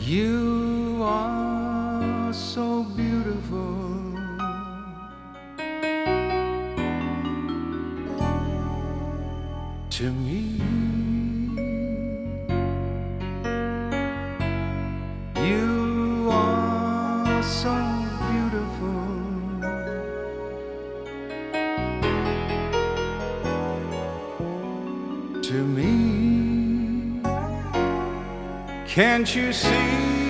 You are so beautiful to me. You are so beautiful to me. Can't you see?